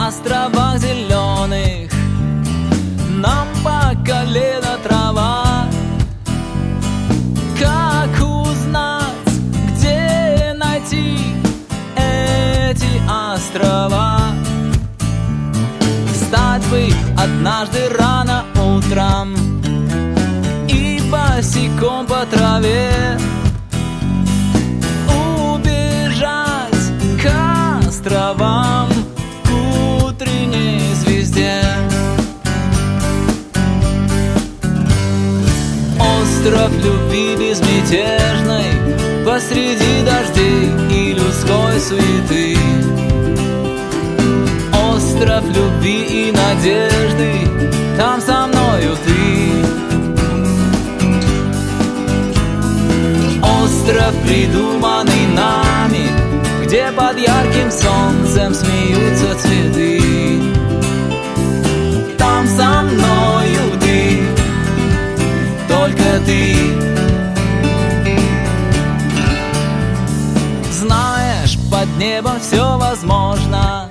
островах зеленых нам по колено трава. Как узнать, где найти эти острова? Встать бы однажды рано утром и босиком по траве убежать к островам, к утренней звезде. Остров любви безмятежной посреди дождей и людской суеты. Остров любви и надежды, там со мною ты. Остров, придуманный нами, где под ярким солнцем смеются цветы. Там со мною ты, только ты. Знаешь, под небом все возможно,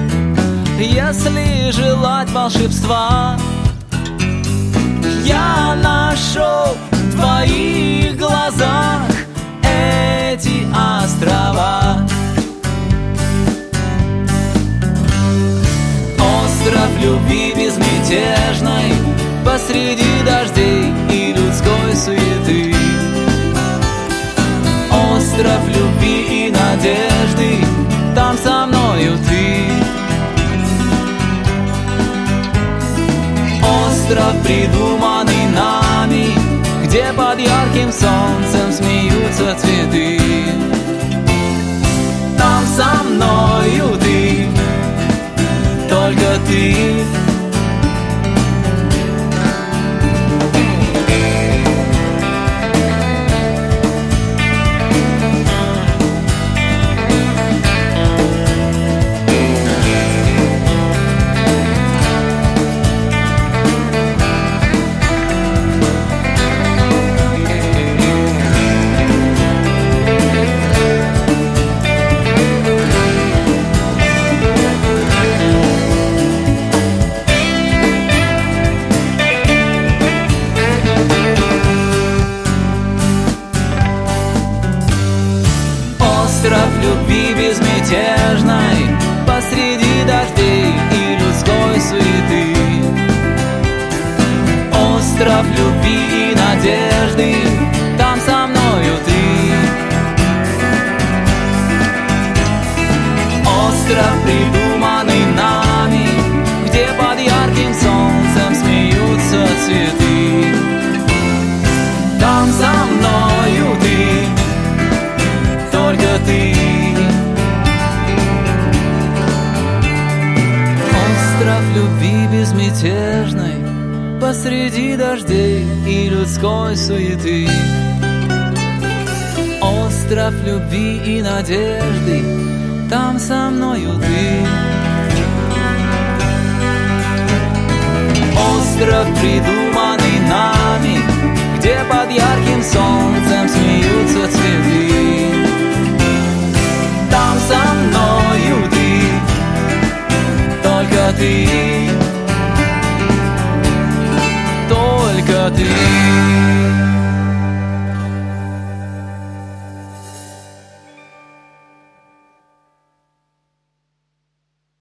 если желать волшебства. Я нашел в твоих глазах эти острова. Остров любви безмятежной посреди дождей и людской суеты. Остров любви и надежды, там со мною ты. Остров, придуманный нами, где под ярким солнцем смеются цветы. Там со мною ты, только ты. Остров любви безмятежной посреди дождей и людской суеты. Остров любви и надежды, там со мною ты. Остров, придуманный нами, где под ярким солнцем смеются цветы. Там со мною ты, только ты. Остров любви безмятежной посреди дождей и людской суеты. Остров любви и надежды, там со мною ты. Остров, придуманный нами, где под ярким солнцем смеются цветы. Там со мною ты, только ты, только ты.